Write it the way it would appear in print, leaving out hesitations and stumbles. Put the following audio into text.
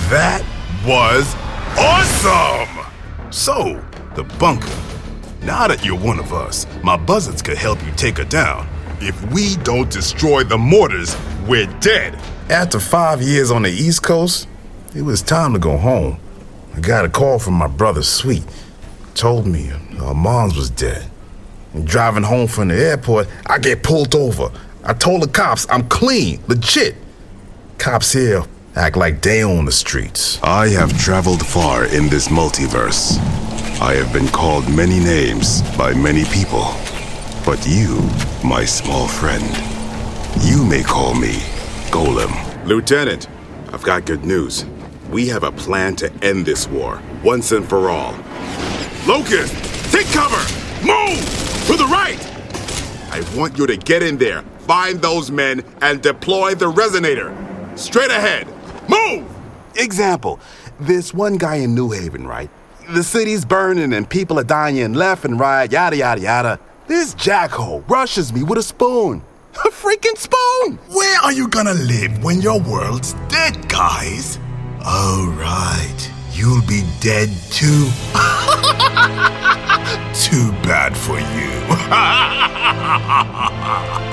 That was awesome! So, the bunker. Now that you're one of us, my buzzards could help you take her down. If we don't destroy the mortars, we're dead. After 5 years on the East Coast, it was time to go home. I got a call from my brother, Sweet. Told me her mom's was dead. And driving home from the airport, I get pulled over. I told the cops I'm clean, legit. Cops here act like they own the streets. I have traveled far in this multiverse. I have been called many names by many people. But you, my small friend, you may call me Golem. Lieutenant, I've got good news. We have a plan to end this war, once and for all. Locust, take cover! Move! To the right! I want you to get in there, find those men, and deploy the resonator. Straight ahead. Move! Example, this one guy in New Haven, right? The city's burning and people are dying left and right, yada, yada, yada. This jackhole rushes me with a spoon. A freaking spoon! Where are you gonna live when your world's dead, guys? Oh, right. You'll be dead too. Too bad for you.